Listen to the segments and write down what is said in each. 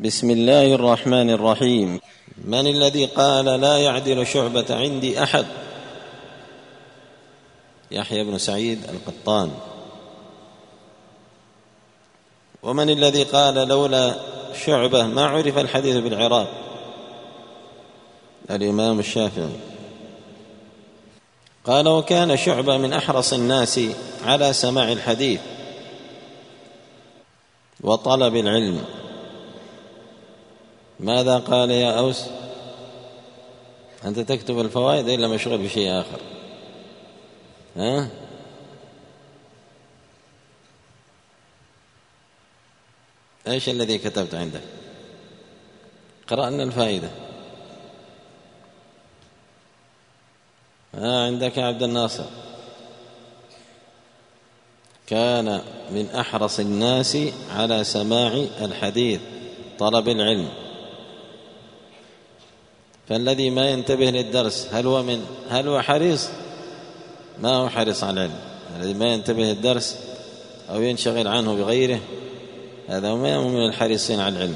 بسم الله الرحمن الرحيم. من الذي قال لا يعدل شعبة عندي أحد؟ يحيى بن سعيد القطان. ومن الذي قال لولا شعبة ما عرف الحديث بالعراق؟ الإمام الشافعي. قال وكان شعبة من أحرص الناس على سماع الحديث وطلب العلم. ماذا قال يا أوس؟ أنت تكتب الفوائد إلا مشغول بشيء آخر؟ إيش الذي كتبت عندك؟ قرأنا الفائدة. عندك يا عبد الناصر. كان من أحرص الناس على سماع الحديث طلب العلم. فالذي ما ينتبه للدرس هل هو حريص؟ ما هو حريص على العلم. الذي ما ينتبه للدرس أو ينشغل عنه بغيره هذا ما هو من الحريصين على العلم،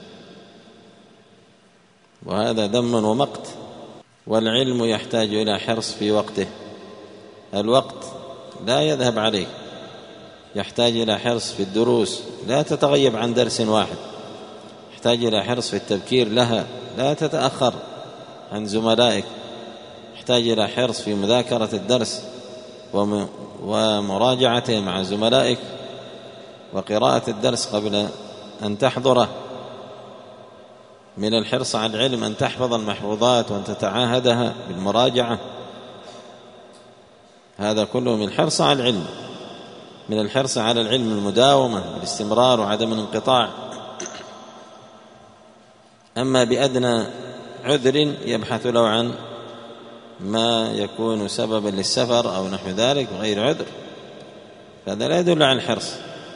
وهذا ذم ومقت. والعلم يحتاج إلى حرص في وقته. الوقت لا يذهب عليك، يحتاج إلى حرص في الدروس، لا تتغيب عن درس واحد، يحتاج إلى حرص في التبكير لها، لا تتأخر عن زملائك، يحتاج إلى حرص في مذاكرة الدرس ومراجعته مع زملائك وقراءة الدرس قبل أن تحضره. من الحرص على العلم أن تحفظ المحفوظات وأن تتعاهدها بالمراجعة، هذا كله من الحرص على العلم. من الحرص على العلم المداومة بالاستمرار وعدم الانقطاع. أما بأدنى عذر يبحث له عن ما يكون سببا للسفر أو نحو ذلك غير عذر، فهذا لا يدل على الحرص.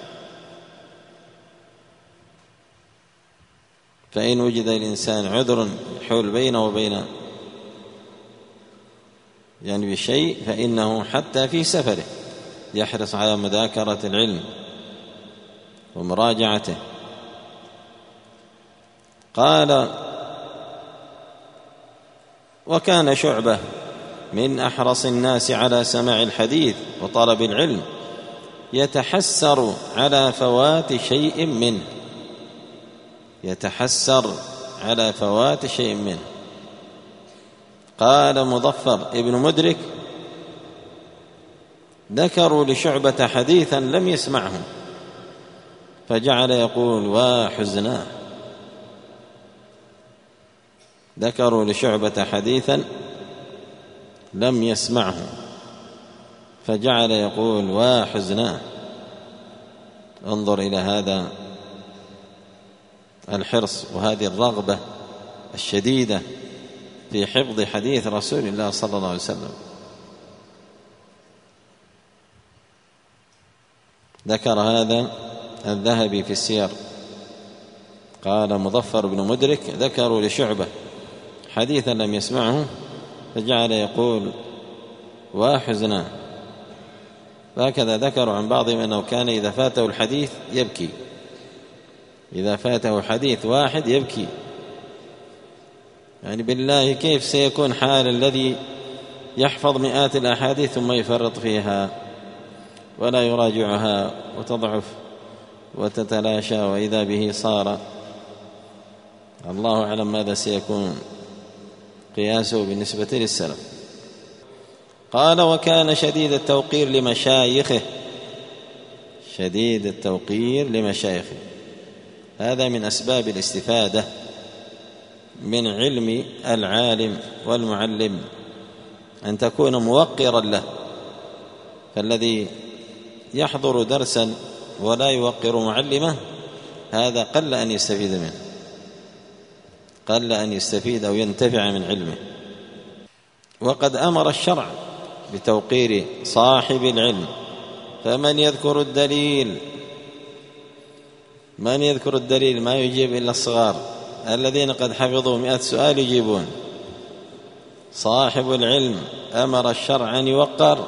فإن وجد الإنسان عذر يحول بينه وبين بشيء فإنه حتى في سفره يحرص على مذاكرة العلم ومراجعته. قال وكان شعبة من أحرص الناس على سماع الحديث وطلب العلم يتحسر على فوات شيء منه. يتحسر على فوات شيء منه. قال مظفر ابن مدرك ذكروا لشعبة حديثا لم يسمعه فجعل يقول وحزناه. ذكروا لشعبة حديثا لم يسمعه فجعل يقول وحزناه. انظر إلى هذا الحرص وهذه الرغبة الشديدة في حفظ حديث رسول الله صلى الله عليه وسلم. ذكر هذا الذهبي في السير. قال مظفر بن مدرك ذكروا لشعبة حديثا لم يسمعه فجعل يقول وحزناه. وهكذا ذكروا عن بعضهم أنه كان إذا فاته الحديث يبكي. إذا فاته حديث واحد يبكي. بالله كيف سيكون حال الذي يحفظ مئات الأحاديث ثم يفرط فيها ولا يراجعها وتضعف وتتلاشى وإذا به صار الله أعلم ماذا سيكون قياسه بالنسبة للسلف. قال وكان شديد التوقير لمشايخه. شديد التوقير لمشايخه. هذا من أسباب الاستفادة من علم العالم والمعلم أن تكون موقرا له. فالذي يحضر درسا ولا يوقر معلمه هذا قل أن يستفيد منه، قل أن يستفيد أو ينتفع من علمه. وقد أمر الشرع بتوقير صاحب العلم. فمن يذكر الدليل؟ من يذكر الدليل؟ ما يجيب إلا الصغار الذين قد حفظوا 100 سؤال يجيبون. صاحب العلم أمر الشرع أن يوقر.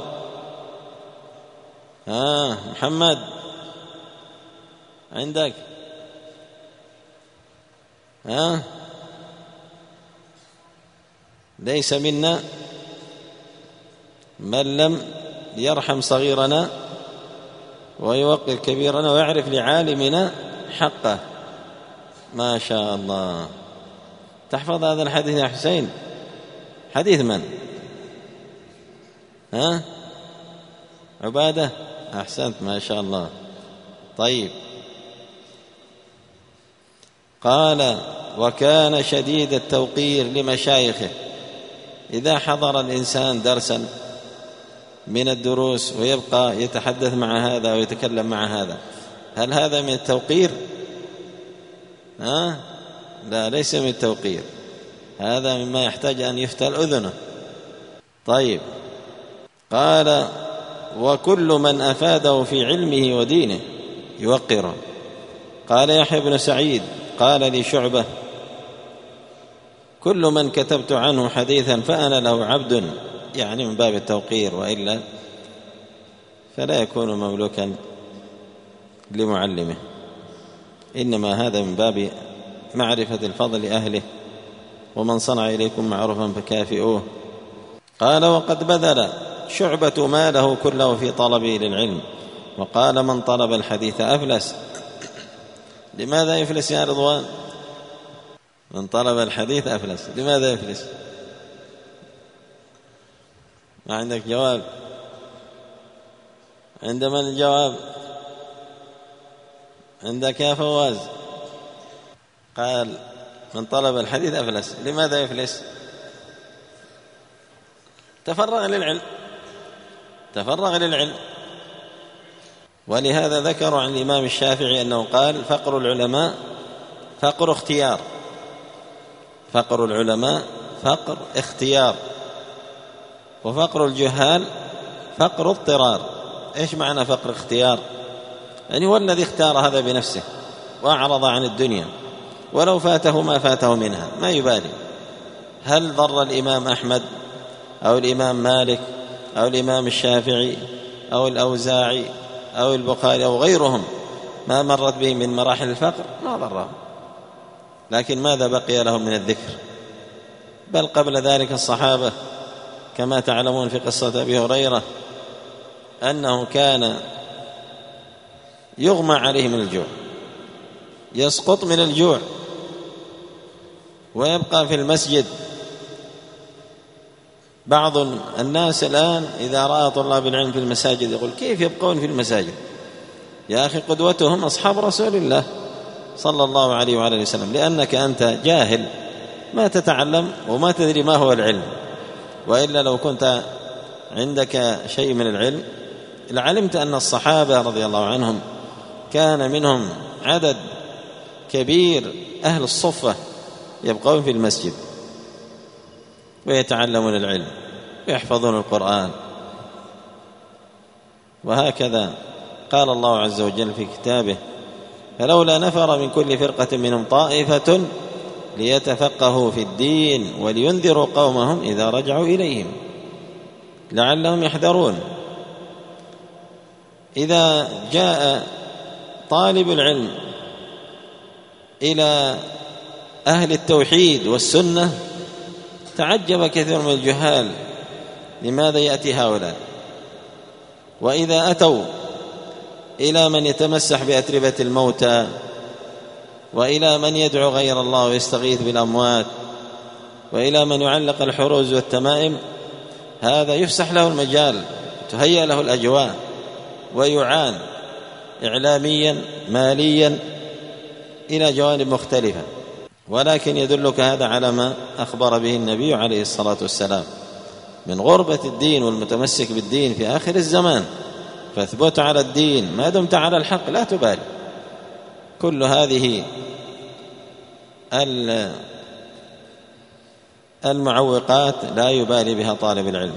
محمد عندك ليس منا من لم يرحم صغيرنا ويوقر كبيرنا ويعرف لعالمنا حقه. ما شاء الله، تحفظ هذا الحديث يا حسين؟ حديث من؟ عبادة، أحسنت، ما شاء الله. طيب، قال: وكان شديد التوقير لمشايخه. إذا حضر الإنسان درسا من الدروس ويبقى يتحدث مع هذا ويتكلم مع هذا، هل هذا من التوقير؟ لا، ليس من التوقير، هذا مما يحتاج أن يفتل أذنه. طيب، قال: وكل من أفاده في علمه ودينه يوقره. قال يحيى بن سعيد: قال لي شعبة: كل من كتبت عنه حديثا فأنا له عبد، يعني من باب التوقير، وإلا فلا يكون مملوكا لمعلمه، إنما هذا من باب معرفة الفضل لأهله، ومن صنع إليكم معروفا فكافئوه. قال: وقد بذل شعبة ماله كله في طلبه للعلم، وقال: من طلب الحديث أفلس. لماذا يفلس يا رضوان؟ من طلب الحديث أفلس، لماذا يفلس؟ ما عندك جواب؟ عند من الجواب؟ عندك يا فواز. قال: من طلب الحديث أفلس. لماذا يفلس؟ تفرغ للعلم. ولهذا ذكروا عن الإمام الشافعي أنه قال: فقر العلماء فقر اختيار. فقر العلماء فقر اختيار، وفقر الجهال فقر اضطرار. إيش معنى فقر اختيار؟ يعني هو الذي اختار هذا بنفسه وأعرض عن الدنيا، ولو فاته ما فاته منها ما يبالي. هل ضر الإمام أحمد أو الإمام مالك أو الإمام الشافعي أو الأوزاعي أو البخاري أو غيرهم ما مرت بهم من مراحل الفقر؟ ما ضرهم، لكن ماذا بقي لهم من الذكر؟ بل قبل ذلك الصحابة كما تعلمون في قصة أبي هريرة أنه كان يغمى عليه من الجوع، يسقط من الجوع ويبقى في المسجد. بعض الناس الآن إذا رأى طلاب العلم في المساجد يقول: كيف يبقون في المساجد؟ يا أخي، قدوتهم أصحاب رسول الله صلى الله عليه وعلى وسلم، لأنك أنت جاهل ما تتعلم وما تدري ما هو العلم. وإلا لو كنت عندك شيء من العلم لعلمت أن الصحابة رضي الله عنهم كان منهم عدد كبير أهل الصفة يبقون في المسجد ويتعلمون العلم ويحفظون القرآن. وهكذا قال الله عز وجل في كتابه: فلولا نفر من كل فرقة منهم طائفة ليتفقهوا في الدين ولينذروا قومهم إذا رجعوا إليهم لعلهم يحذرون. إذا جاء طالب العلم إلى أهل التوحيد والسنة تعجب كثير من الجهال لماذا يأتي هؤلاء. وإذا أتوا إلى من يتمسح بأتربة الموتى وإلى من يدعو غير الله ويستغيث بالأموات وإلى من يعلق الحروز والتمائم، هذا يفسح له المجال، تهيأ له الأجواء، ويعان إعلاميا ماليا إلى جوانب مختلفة. ولكن يدلك هذا على ما أخبر به النبي عليه الصلاة والسلام من غربة الدين والمتمسك بالدين في آخر الزمان. فاثبت على الدين ما دمت على الحق، لا تبالي. كل هذه المعوقات لا يبالي بها طالب العلم.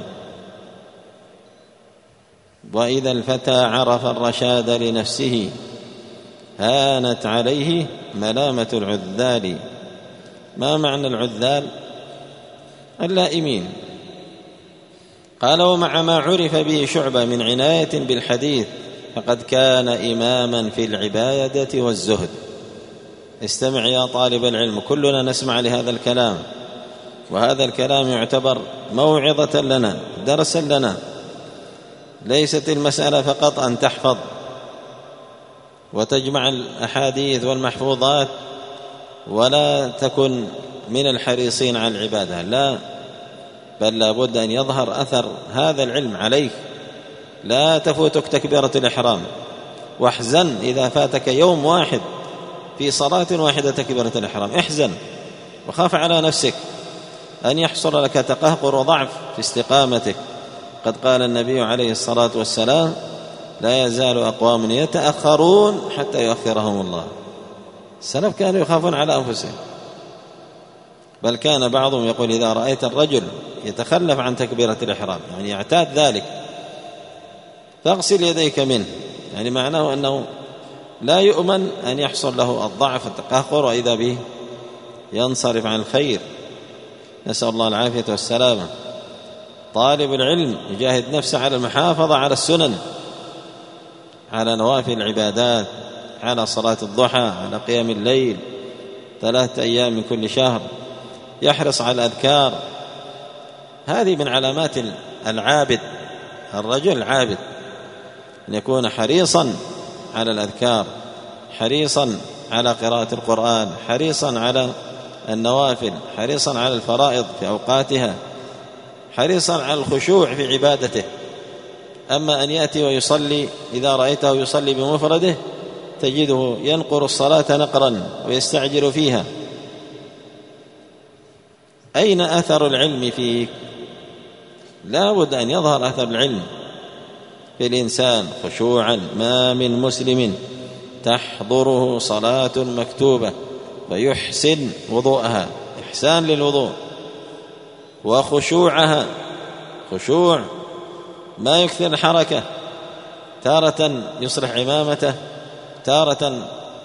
وإذا الفتى عرف الرشاد لنفسه هانت عليه ملامة العذال. ما معنى العذال؟ اللائمين. قال: ومع ما عرف به شعبة من عناية بالحديث فقد كان إماما في العبادة والزهد. استمع يا طالب العلم، كلنا نسمع لهذا الكلام، وهذا الكلام يعتبر موعظة لنا، درسا لنا. ليست المسألة فقط أن تحفظ وتجمع الأحاديث والمحفوظات ولا تكن من الحريصين على العبادة، لا، بل لابد أن يظهر أثر هذا العلم عليك. لا تفوتك تكبيرة الإحرام، واحزن إذا فاتك يوم واحد في صلاة واحدة تكبيرة الإحرام، احزن وخاف على نفسك أن يحصل لك تقهقر وضعف في استقامتك. قد قال النبي عليه الصلاة والسلام: لا يزال أقوام يتأخرون حتى يؤخرهم الله. السلف كانوا يخافون على أنفسهم، بل كان بعضهم يقول: إذا رأيت الرجل يتخلف عن تكبيرة الإحرام، يعني يعتاد ذلك، فاغسل يديك منه، يعني معناه أنه لا يؤمن أن يحصل له الضعف والتقهقر وإذا به ينصرف عن الخير. نسأل الله العافية والسلامة. طالب العلم يجاهد نفسه على المحافظة على السنن، على نوافل العبادات، على صلاة الضحى، على قيام الليل 3 أيام من كل شهر، يحرص على الأذكار. هذه من علامات العابد، الرجل العابد، أن يكون حريصا على الأذكار، حريصا على قراءة القرآن، حريصا على النوافل، حريصا على الفرائض في أوقاتها، حريصا على الخشوع في عبادته. أما أن يأتي ويصلي، إذا رأيته يصلي بمفرده تجده ينقر الصلاة نقرا ويستعجل فيها. أين أثر العلم فيك؟ لا بد أن يظهر أثر العلم في الإنسان خشوعا. ما من مسلم تحضره صلاة مكتوبة فيحسن وضوءها، إحسان للوضوء، وخشوعها، خشوع ما يكثر الحركة، تارة يصلح عمامته، تارة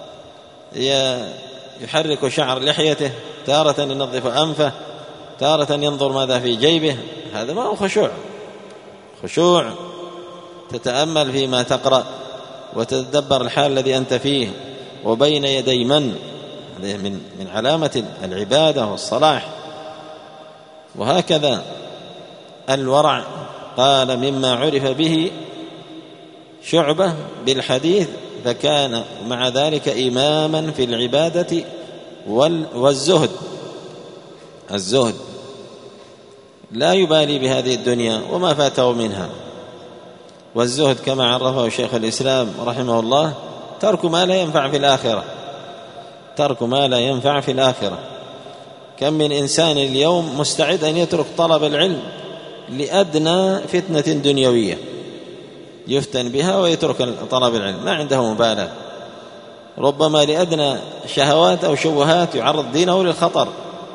يحرك شعر لحيته، تارة ينظف أنفه، تارة ينظر ماذا في جيبه. هذا ما هو خشوع. خشوع تتأمل فيما تقرأ وتتدبر الحال الذي أنت فيه وبين يدي من. هذه من علامة العبادة والصلاح. وهكذا الورع، قال: مما عرف به شعبة بالحديث فكان مع ذلك إماما في العبادة والزهد. الزهد لا يبالي بهذه الدنيا وما فاته منها. والزهد كما عرفه شيخ الإسلام رحمه الله: ترك ما لا ينفع في الآخرة. ترك ما لا ينفع في الآخرة. كم من إنسان اليوم مستعد أن يترك طلب العلم لأدنى فتنة دنيوية يفتن بها ويترك طلب العلم، ما عنده مبالاة. ربما لأدنى شهوات أو شبهات يعرض دينه للخطر.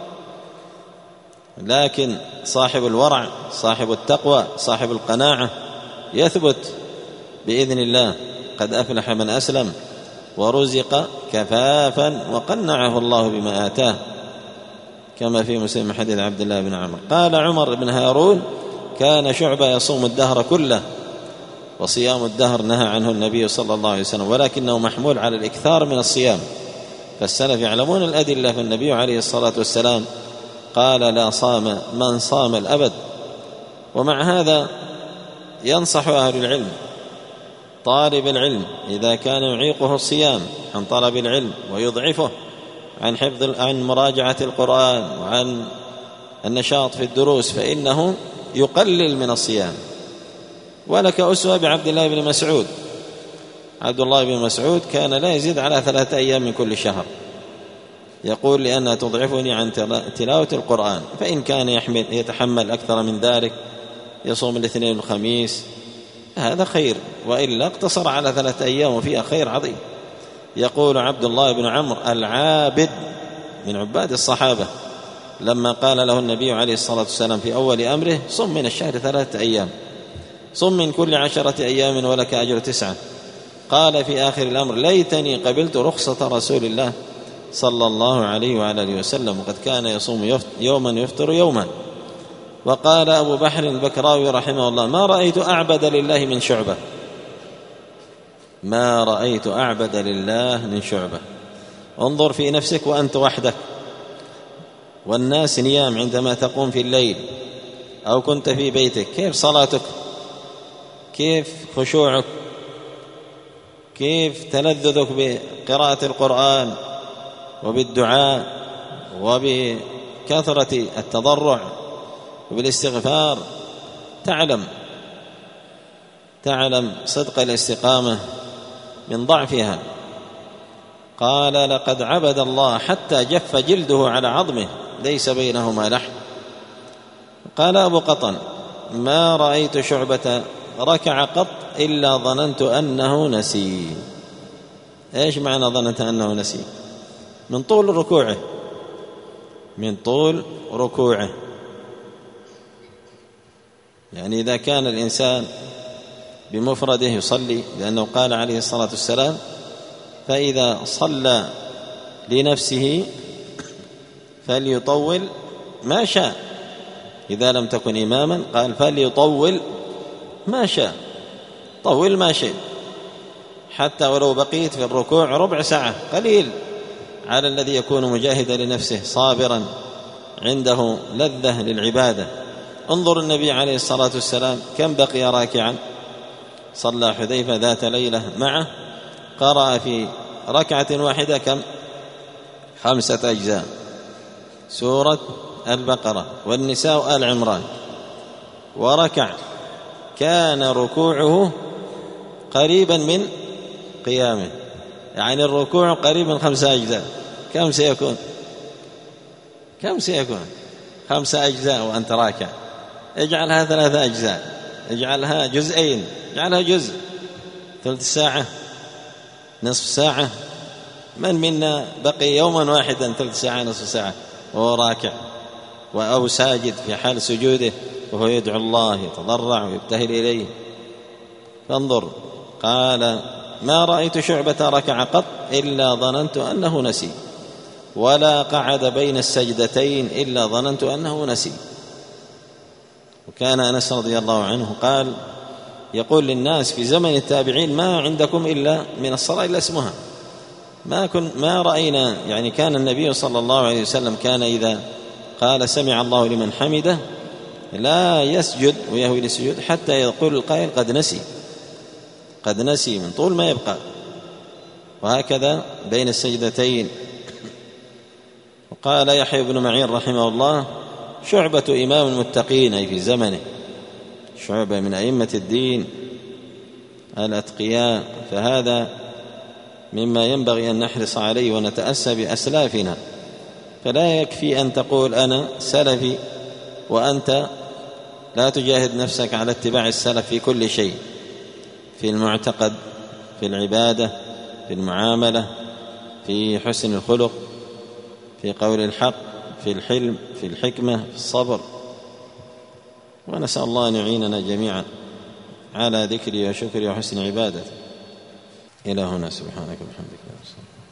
لكن صاحب الورع، صاحب التقوى، صاحب القناعة يثبت بإذن الله. قد أفلح من أسلم ورزق كفافا وقنعه الله بما آتاه، كما في مسلم حديث عبد الله بن عمر. قال عمر بن هارون: كان شعبة يصوم الدهر كله، وصيام الدهر نهى عنه النبي صلى الله عليه وسلم، ولكنه محمول على الإكثار من الصيام. فالسلف يعلمون الأدلة، فالنبي عليه الصلاة والسلام قال: لا صام من صام الأبد. ومع هذا ينصح أهل العلم طالب العلم إذا كان يعيقه الصيام عن طلب العلم ويضعفه عن مراجعة القرآن وعن النشاط في الدروس، فإنه يقلل من الصيام. ولك أسوة بعبد الله بن مسعود. عبد الله بن مسعود كان لا يزيد على 3 أيام من كل شهر، يقول: لأنها تضعفني عن تلاوة القرآن. فإن كان يتحمل أكثر من ذلك، يصوم الاثنين والخميس، هذا خير، وإلا اقتصر على 3 أيام وفيها خير عظيم. يقول عبد الله بن عمرو العابد من عباد الصحابة، لما قال له النبي عليه الصلاة والسلام في أول أمره: صم من الشهر 3 أيام، صم من كل 10 أيام ولك أجر 9. قال في آخر الأمر: ليتني قبلت رخصة رسول الله صلى الله عليه وعلى آله وسلم، وقد كان يصوم يوما يفطر يوما. وقال أبو بحر البكراوي رحمه الله: ما رأيت أعبد لله من شعبة. ما رأيت أعبد لله من شعبة. انظر في نفسك وأنت وحدك والناس نيام عندما تقوم في الليل أو كنت في بيتك، كيف صلاتك؟ كيف خشوعك؟ كيف تلذذك بقراءة القرآن وبالدعاء وبكثرة التضرع وبالاستغفار؟ تعلم صدق الاستقامة من ضعفها. قال لقد عبد الله حتى جف جلده على عظمه ليس بينهما لحم. قال أبو قطن ما رأيت شعبة ركع قط إلا ظننت أنه نسي. إيش معنى ظننت أنه نسي؟ من طول ركوعه. يعني إذا كان الإنسان بمفرده يصلي، لأنه قال عليه الصلاة والسلام فإذا صلى لنفسه فليطول ما شاء، إذا لم تكن إماما قال فليطول ما شاء، طول ما شئت، حتى ولو بقيت في الركوع ربع ساعة قليل على الذي يكون مجاهدا لنفسه صابرا عنده لذة للعبادة. انظر النبي عليه الصلاة والسلام كم بقي راكعا. صلى حذيفة ذات ليلة معه، قرأ في ركعة واحدة كم؟ 5 أجزاء، سورة البقرة والنساء وآل عمران، وركع كان ركوعه قريبا من قيامه، يعني الركوع قريب من 5 أجزاء. كم سيكون 5 أجزاء وأنت راكع؟ اجعلها 3 أجزاء، اجعلها جزئين، اجعلها جزء، ثلث ساعة، نصف ساعة. من منا بقي يوما واحدا ثلث ساعة نصف ساعة وهو راكع أو ساجد في حال سجوده وهو يدعو الله يتضرع ويبتهل إليه؟ فانظر، قال ما رأيت شعبة ركع قط إلا ظننت أنه نسي، ولا قعد بين السجدتين إلا ظننت أنه نسي. وكان أنس رضي الله عنه قال يقول للناس في زمن التابعين ما عندكم إلا من الصلاة إلا اسمها، ما رأينا. يعني كان النبي صلى الله عليه وسلم كان إذا قال سمع الله لمن حمده لا يسجد ويهوي للسجود حتى يقول القائل قد نسي من طول ما يبقى، وهكذا بين السجدتين. وقال يحيى بن معين رحمه الله شعبة إمام المتقين، أي في زمنه، شعبة من أئمة الدين الأتقياء، فهذا مما ينبغي أن نحرص عليه ونتأسى بأسلافنا. فلا يكفي أن تقول أنا سلفي وأنت لا تجاهد نفسك على اتباع السلف في كل شيء، في المعتقد، في العبادة، في المعاملة، في حسن الخلق، في قول الحق، في الحلم، في الحكمة، في الصبر. ونسأل الله أن يعيننا جميعا على ذكري وشكري وحسن عبادتي. إلى هنا، سبحانك وبحمدك.